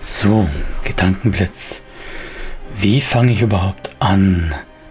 So, Gedankenblitz. Wie fange ich überhaupt an?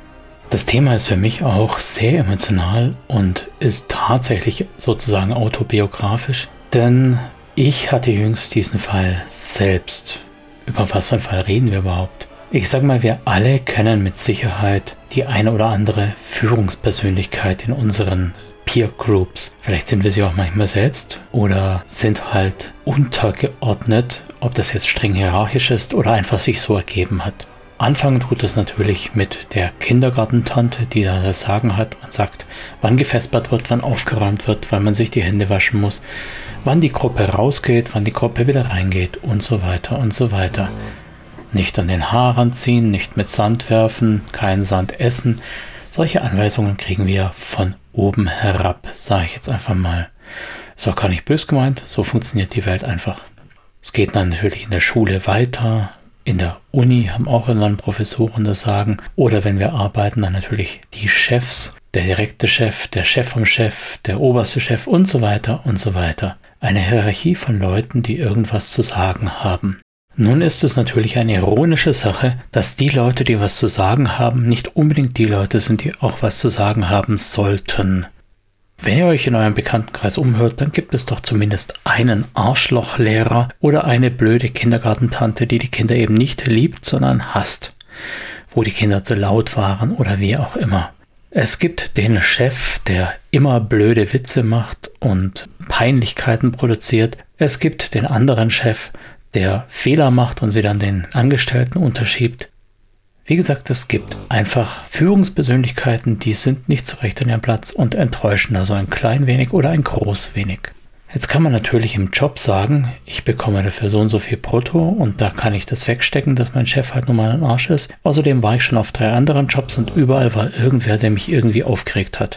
Das Thema ist für mich auch sehr emotional und ist tatsächlich sozusagen autobiografisch, denn ich hatte jüngst diesen Fall selbst. Über was für einen Fall reden wir überhaupt? Ich sag mal, wir alle kennen mit Sicherheit die eine oder andere Führungspersönlichkeit in unseren Peer Groups. Vielleicht sind wir sie auch manchmal selbst oder sind halt untergeordnet, ob das jetzt streng hierarchisch ist oder einfach sich so ergeben hat. Anfangen tut es natürlich mit der Kindergartentante, die da das Sagen hat und sagt, wann gefespert wird, wann aufgeräumt wird, wann man sich die Hände waschen muss, wann die Gruppe rausgeht, wann die Gruppe wieder reingeht und so weiter und so weiter. Nicht an den Haaren ziehen, nicht mit Sand werfen, keinen Sand essen. Solche Anweisungen kriegen wir von oben herab, sage ich jetzt einfach mal. Ist auch gar nicht böse gemeint, so funktioniert die Welt einfach. Es geht dann natürlich in der Schule weiter, in der Uni haben auch irgendwann Professoren das Sagen. Oder wenn wir arbeiten, dann natürlich die Chefs, der direkte Chef, der Chef vom Chef, der oberste Chef und so weiter und so weiter. Eine Hierarchie von Leuten, die irgendwas zu sagen haben. Nun ist es natürlich eine ironische Sache, dass die Leute, die was zu sagen haben, nicht unbedingt die Leute sind, die auch was zu sagen haben sollten. Wenn ihr euch in eurem Bekanntenkreis umhört, dann gibt es doch zumindest einen Arschlochlehrer oder eine blöde Kindergartentante, die die Kinder eben nicht liebt, sondern hasst. Wo die Kinder zu laut waren oder wie auch immer. Es gibt den Chef, der immer blöde Witze macht und Peinlichkeiten produziert. Es gibt den anderen Chef, der Fehler macht und sie dann den Angestellten unterschiebt. Wie gesagt, es gibt einfach Führungspersönlichkeiten, die sind nicht so recht an ihrem Platz und enttäuschen also ein klein wenig oder ein groß wenig. Jetzt kann man natürlich im Job sagen, ich bekomme dafür so und so viel brutto und da kann ich das wegstecken, dass mein Chef halt nun mal ein Arsch ist. Außerdem war ich schon auf 3 anderen Jobs und überall war irgendwer, der mich irgendwie aufgeregt hat.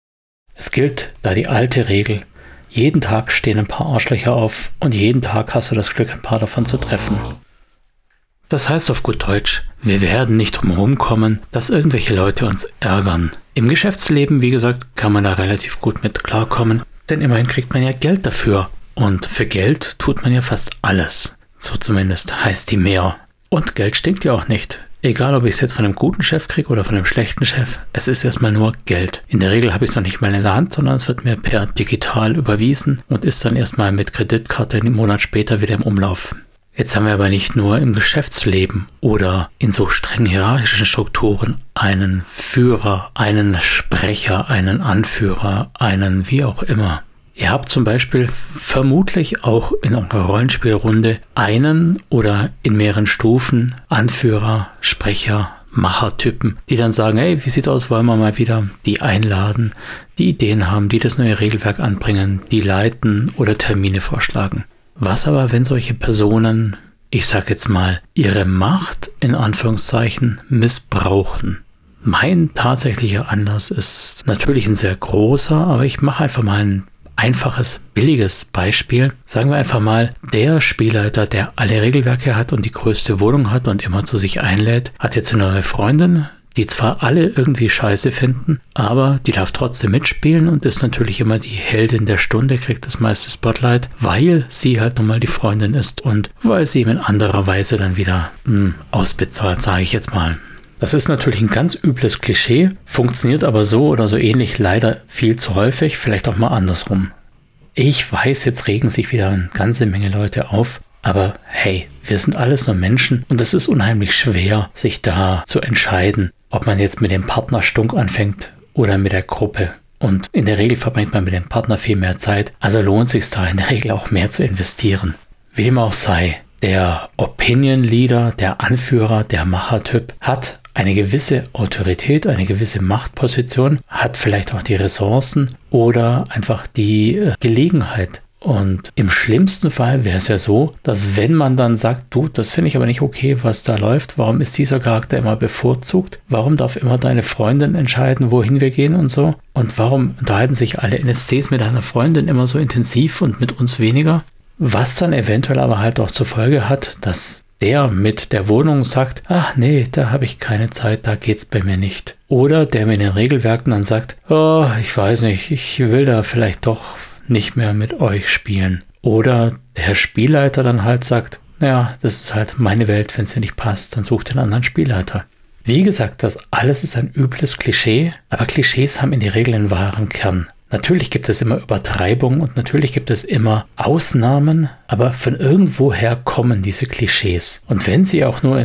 Es gilt da die alte Regel, jeden Tag stehen ein paar Arschlöcher auf und jeden Tag hast du das Glück, ein paar davon zu treffen. Das heißt auf gut Deutsch, wir werden nicht drum herum kommen, dass irgendwelche Leute uns ärgern. Im Geschäftsleben, wie gesagt, kann man da relativ gut mit klarkommen, denn immerhin kriegt man ja Geld dafür. Und für Geld tut man ja fast alles. So zumindest heißt die mehr. Und Geld stinkt ja auch nicht. Egal, ob ich es jetzt von einem guten Chef kriege oder von einem schlechten Chef, es ist erstmal nur Geld. In der Regel habe ich es noch nicht mal in der Hand, sondern es wird mir per digital überwiesen und ist dann erstmal mit Kreditkarte einen Monat später wieder im Umlauf. Jetzt haben wir aber nicht nur im Geschäftsleben oder in so streng hierarchischen Strukturen einen Führer, einen Sprecher, einen Anführer, einen wie auch immer. Ihr habt zum Beispiel vermutlich auch in eurer Rollenspielrunde einen oder in mehreren Stufen Anführer, Sprecher, Machertypen, die dann sagen, hey, wie sieht's aus, wollen wir mal wieder die einladen, die Ideen haben, die das neue Regelwerk anbringen, die leiten oder Termine vorschlagen. Was aber, wenn solche Personen, ich sag jetzt mal, ihre Macht in Anführungszeichen missbrauchen? Mein tatsächlicher Anlass ist natürlich ein sehr großer, aber ich mache einfach mal ein einfaches, billiges Beispiel. Sagen wir einfach mal, der Spielleiter, der alle Regelwerke hat und die größte Wohnung hat und immer zu sich einlädt, hat jetzt eine neue Freundin, die zwar alle irgendwie scheiße finden, aber die darf trotzdem mitspielen und ist natürlich immer die Heldin der Stunde, kriegt das meiste Spotlight, weil sie halt nun mal die Freundin ist und weil sie ihm in anderer Weise dann wieder ausbezahlt, sage ich jetzt mal. Das ist natürlich ein ganz übles Klischee, funktioniert aber so oder so ähnlich leider viel zu häufig, vielleicht auch mal andersrum. Ich weiß, jetzt regen sich wieder eine ganze Menge Leute auf, aber hey, wir sind alles nur Menschen und es ist unheimlich schwer, sich da zu entscheiden, ob man jetzt mit dem Partner stunk anfängt oder mit der Gruppe. Und in der Regel verbringt man mit dem Partner viel mehr Zeit, also lohnt es sich da in der Regel auch mehr zu investieren. Wie dem auch sei, der Opinion Leader, der Anführer, der Machertyp hat eine gewisse Autorität, eine gewisse Machtposition, hat vielleicht auch die Ressourcen oder einfach die Gelegenheit. Und im schlimmsten Fall wäre es ja so, dass wenn man dann sagt, du, das finde ich aber nicht okay, was da läuft, warum ist dieser Charakter immer bevorzugt? Warum darf immer deine Freundin entscheiden, wohin wir gehen und so? Und warum unterhalten sich alle NSCs mit einer Freundin immer so intensiv und mit uns weniger? Was dann eventuell aber halt auch zur Folge hat, dass der mit der Wohnung sagt, ach nee, da habe ich keine Zeit, da geht's bei mir nicht. Oder der mit den Regelwerken dann sagt, oh, ich weiß nicht, ich will da vielleicht doch nicht mehr mit euch spielen. Oder der Spielleiter dann halt sagt, naja, das ist halt meine Welt, wenn es dir nicht passt, dann such den anderen Spielleiter. Wie gesagt, das alles ist ein übles Klischee, aber Klischees haben in der Regel einen wahren Kern. Natürlich gibt es immer Übertreibungen und natürlich gibt es immer Ausnahmen, aber von irgendwoher kommen diese Klischees. Und wenn sie auch nur in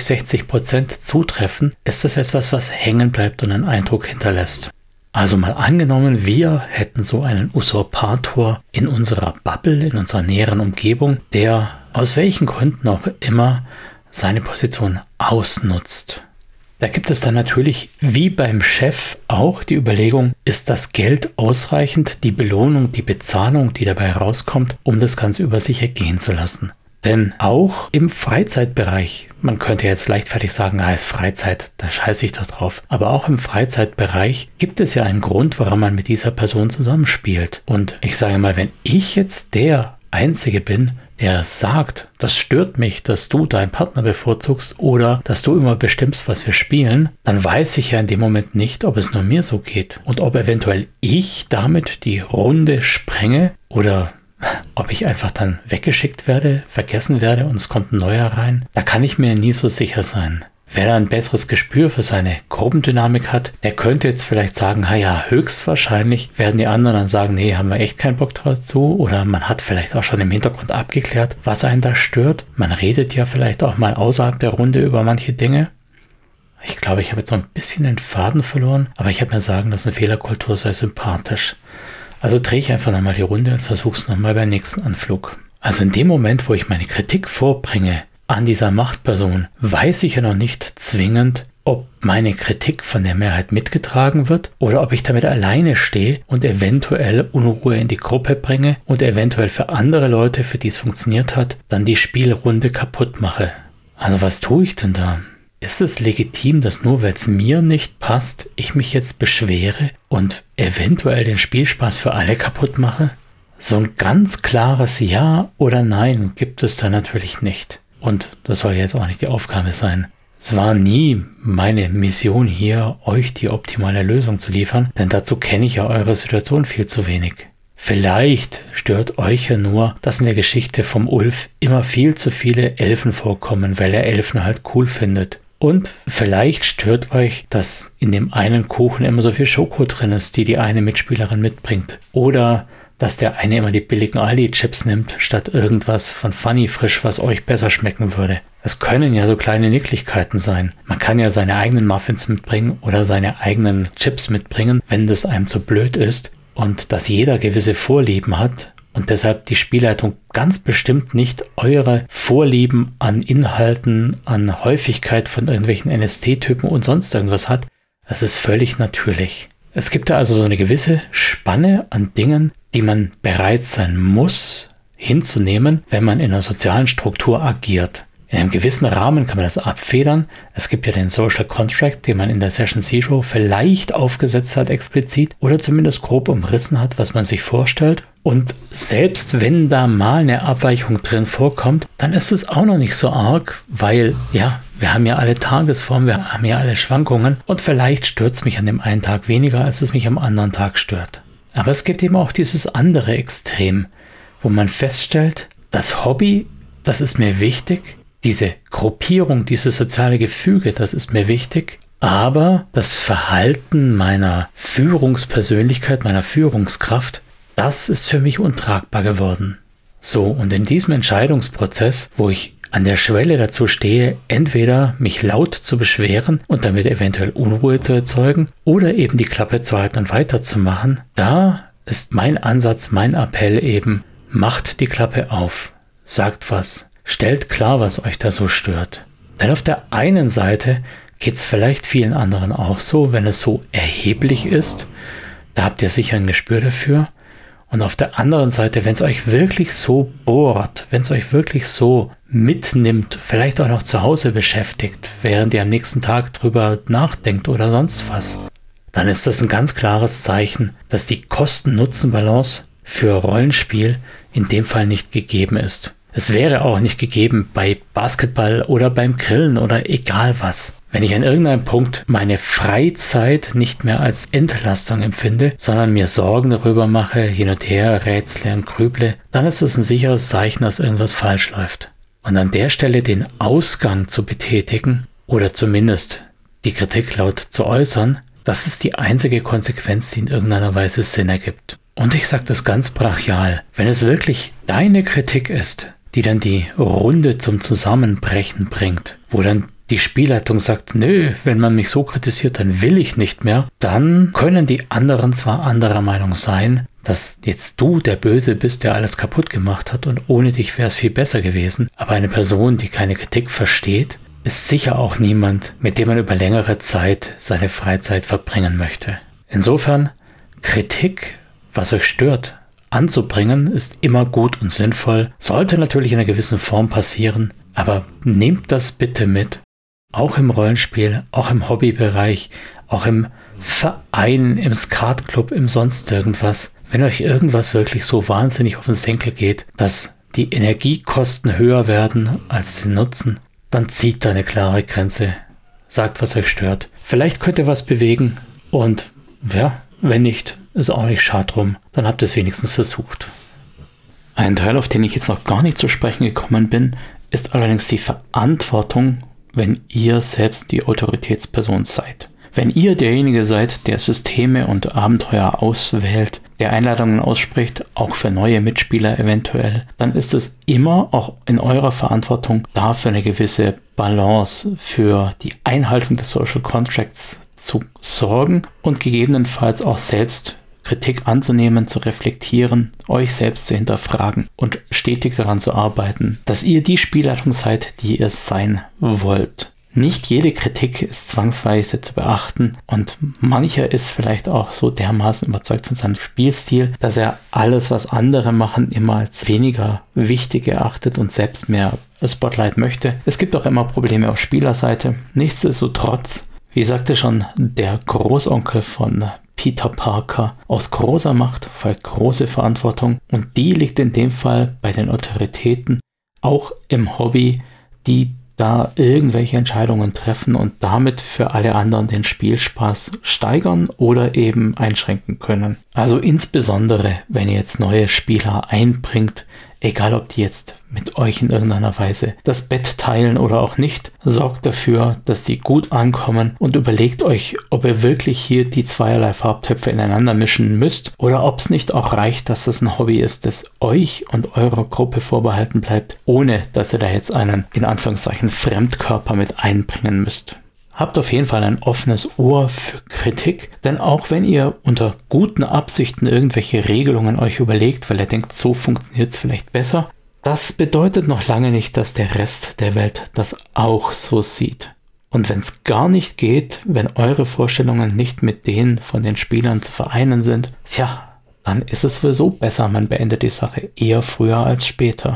50-60% zutreffen, ist das etwas, was hängen bleibt und einen Eindruck hinterlässt. Also mal angenommen, wir hätten so einen Usurpator in unserer Bubble, in unserer näheren Umgebung, der aus welchen Gründen auch immer seine Position ausnutzt. Da gibt es dann natürlich, wie beim Chef, auch die Überlegung, ist das Geld ausreichend, die Belohnung, die Bezahlung, die dabei rauskommt, um das Ganze über sich ergehen zu lassen. Denn auch im Freizeitbereich, man könnte jetzt leichtfertig sagen, ist Freizeit, da scheiße ich doch drauf. Aber auch im Freizeitbereich gibt es ja einen Grund, warum man mit dieser Person zusammenspielt. Und ich sage mal, wenn ich jetzt der Einzige bin, der sagt, das stört mich, dass du deinen Partner bevorzugst oder dass du immer bestimmst, was wir spielen, dann weiß ich ja in dem Moment nicht, ob es nur mir so geht und ob eventuell ich damit die Runde sprenge oder ob ich einfach dann weggeschickt werde, vergessen werde und es kommt ein neuer rein. Da kann ich mir nie so sicher sein. Wer da ein besseres Gespür für seine Gruppendynamik hat, der könnte jetzt vielleicht sagen, ja, höchstwahrscheinlich werden die anderen dann sagen, nee, haben wir echt keinen Bock dazu. Oder man hat vielleicht auch schon im Hintergrund abgeklärt, was einen da stört. Man redet ja vielleicht auch mal außerhalb der Runde über manche Dinge. Ich glaube, ich habe jetzt so ein bisschen den Faden verloren, aber ich habe mir sagen lassen, Fehlerkultur sei sympathisch. Also drehe ich einfach nochmal die Runde und versuche es nochmal beim nächsten Anflug. Also in dem Moment, wo ich meine Kritik vorbringe, an dieser Machtperson, weiß ich ja noch nicht zwingend, ob meine Kritik von der Mehrheit mitgetragen wird oder ob ich damit alleine stehe und eventuell Unruhe in die Gruppe bringe und eventuell für andere Leute, für die es funktioniert hat, dann die Spielrunde kaputt mache. Also was tue ich denn da? Ist es legitim, dass nur weil es mir nicht passt, ich mich jetzt beschwere und eventuell den Spielspaß für alle kaputt mache? So ein ganz klares Ja oder Nein gibt es da natürlich nicht. Und das soll jetzt auch nicht die Aufgabe sein. Es war nie meine Mission hier, euch die optimale Lösung zu liefern, denn dazu kenne ich ja eure Situation viel zu wenig. Vielleicht stört euch ja nur, dass in der Geschichte vom Ulf immer viel zu viele Elfen vorkommen, weil er Elfen halt cool findet. Und vielleicht stört euch, dass in dem einen Kuchen immer so viel Schoko drin ist, die eine Mitspielerin mitbringt. Oder dass der eine immer die billigen Aldi-Chips nimmt, statt irgendwas von Funny Frisch, was euch besser schmecken würde. Es können ja so kleine Nicklichkeiten sein. Man kann ja seine eigenen Muffins mitbringen oder seine eigenen Chips mitbringen, wenn das einem zu blöd ist. Und dass jeder gewisse Vorlieben hat und deshalb die Spielleitung ganz bestimmt nicht eure Vorlieben an Inhalten, an Häufigkeit von irgendwelchen NST-Typen und sonst irgendwas hat, das ist völlig natürlich. Es gibt da also so eine gewisse Spanne an Dingen, die man bereit sein muss, hinzunehmen, wenn man in einer sozialen Struktur agiert. In einem gewissen Rahmen kann man das abfedern. Es gibt ja den Social Contract, den man in der Session Zero vielleicht aufgesetzt hat explizit oder zumindest grob umrissen hat, was man sich vorstellt. Und selbst wenn da mal eine Abweichung drin vorkommt, dann ist es auch noch nicht so arg, weil ja, wir haben ja alle Tagesformen, wir haben ja alle Schwankungen und vielleicht stört es mich an dem einen Tag weniger, als es mich am anderen Tag stört. Aber es gibt eben auch dieses andere Extrem, wo man feststellt, das Hobby, das ist mir wichtig, diese Gruppierung, dieses soziale Gefüge, das ist mir wichtig, aber das Verhalten meiner Führungspersönlichkeit, meiner Führungskraft, das ist für mich untragbar geworden. So, und in diesem Entscheidungsprozess, wo ich an der Schwelle dazu stehe, entweder mich laut zu beschweren und damit eventuell Unruhe zu erzeugen oder eben die Klappe zu halten und weiterzumachen, da ist mein Ansatz, mein Appell eben, macht die Klappe auf, sagt was, stellt klar, was euch da so stört. Denn auf der einen Seite geht es vielleicht vielen anderen auch so, wenn es so erheblich ist, da habt ihr sicher ein Gespür dafür. Und auf der anderen Seite, wenn es euch wirklich so bohrt, wenn es euch wirklich so mitnimmt, vielleicht auch noch zu Hause beschäftigt, während ihr am nächsten Tag drüber nachdenkt oder sonst was, dann ist das ein ganz klares Zeichen, dass die Kosten-Nutzen-Balance für Rollenspiel in dem Fall nicht gegeben ist. Es wäre auch nicht gegeben bei Basketball oder beim Grillen oder egal was. Wenn ich an irgendeinem Punkt meine Freizeit nicht mehr als Entlastung empfinde, sondern mir Sorgen darüber mache, hin und her rätsle und grüble, dann ist es ein sicheres Zeichen, dass irgendwas falsch läuft. Und an der Stelle den Ausgang zu betätigen oder zumindest die Kritik laut zu äußern, das ist die einzige Konsequenz, die in irgendeiner Weise Sinn ergibt. Und ich sage das ganz brachial, wenn es wirklich deine Kritik ist, die dann die Runde zum Zusammenbrechen bringt, wo dann die Spielleitung sagt, nö, wenn man mich so kritisiert, dann will ich nicht mehr, dann können die anderen zwar anderer Meinung sein, dass jetzt du der Böse bist, der alles kaputt gemacht hat und ohne dich wäre es viel besser gewesen, aber eine Person, die keine Kritik versteht, ist sicher auch niemand, mit dem man über längere Zeit seine Freizeit verbringen möchte. Insofern, Kritik, was euch stört, anzubringen, ist immer gut und sinnvoll, sollte natürlich in einer gewissen Form passieren, aber nehmt das bitte mit, auch im Rollenspiel, auch im Hobbybereich, auch im Verein, im Skatclub, im sonst irgendwas. Wenn euch irgendwas wirklich so wahnsinnig auf den Senkel geht, dass die Energiekosten höher werden als den Nutzen, dann zieht da eine klare Grenze. Sagt, was euch stört. Vielleicht könnt ihr was bewegen und ja, wenn nicht, ist auch nicht schade drum. Dann habt ihr es wenigstens versucht. Ein Teil, auf den ich jetzt noch gar nicht zu sprechen gekommen bin, ist allerdings die Verantwortung, wenn ihr selbst die Autoritätsperson seid. Wenn ihr derjenige seid, der Systeme und Abenteuer auswählt, der Einladungen ausspricht, auch für neue Mitspieler eventuell, dann ist es immer auch in eurer Verantwortung, dafür eine gewisse Balance für die Einhaltung des Social Contracts zu sorgen und gegebenenfalls auch selbst Kritik anzunehmen, zu reflektieren, euch selbst zu hinterfragen und stetig daran zu arbeiten, dass ihr die Spielleitung seid, die ihr sein wollt. Nicht jede Kritik ist zwangsweise zu beachten und mancher ist vielleicht auch so dermaßen überzeugt von seinem Spielstil, dass er alles, was andere machen, immer als weniger wichtig erachtet und selbst mehr Spotlight möchte. Es gibt auch immer Probleme auf Spielerseite. Nichtsdestotrotz, wie sagte schon der Großonkel von Peter Parker, aus großer Macht folgt große Verantwortung und die liegt in dem Fall bei den Autoritäten, auch im Hobby, die da irgendwelche Entscheidungen treffen und damit für alle anderen den Spielspaß steigern oder eben einschränken können. Also insbesondere, wenn ihr jetzt neue Spieler einbringt, egal ob die jetzt mit euch in irgendeiner Weise das Bett teilen oder auch nicht, sorgt dafür, dass sie gut ankommen und überlegt euch, ob ihr wirklich hier die zweierlei Farbtöpfe ineinander mischen müsst oder ob es nicht auch reicht, dass das ein Hobby ist, das euch und eurer Gruppe vorbehalten bleibt, ohne dass ihr da jetzt einen, in Anführungszeichen, Fremdkörper mit einbringen müsst. Habt auf jeden Fall ein offenes Ohr für Kritik, denn auch wenn ihr unter guten Absichten irgendwelche Regelungen euch überlegt, weil ihr denkt, so funktioniert es vielleicht besser, das bedeutet noch lange nicht, dass der Rest der Welt das auch so sieht. Und wenn es gar nicht geht, wenn eure Vorstellungen nicht mit denen von den Spielern zu vereinen sind, tja, dann ist es sowieso besser, man beendet die Sache eher früher als später.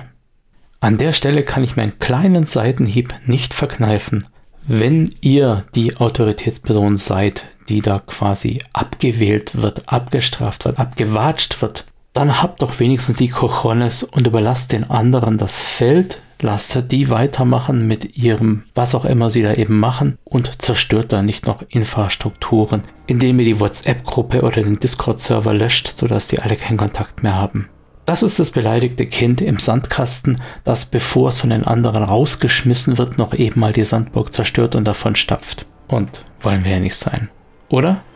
An der Stelle kann ich mir einen kleinen Seitenhieb nicht verkneifen. Wenn ihr die Autoritätsperson seid, die da quasi abgewählt wird, abgestraft wird, abgewatscht wird, dann habt doch wenigstens die Cojones und überlasst den anderen das Feld, lasst die weitermachen mit ihrem, was auch immer sie da eben machen und zerstört da nicht noch Infrastrukturen, indem ihr die WhatsApp-Gruppe oder den Discord-Server löscht, sodass die alle keinen Kontakt mehr haben. Das ist das beleidigte Kind im Sandkasten, das, bevor es von den anderen rausgeschmissen wird, noch eben mal die Sandburg zerstört und davon stapft. Und wollen wir ja nicht sein, oder?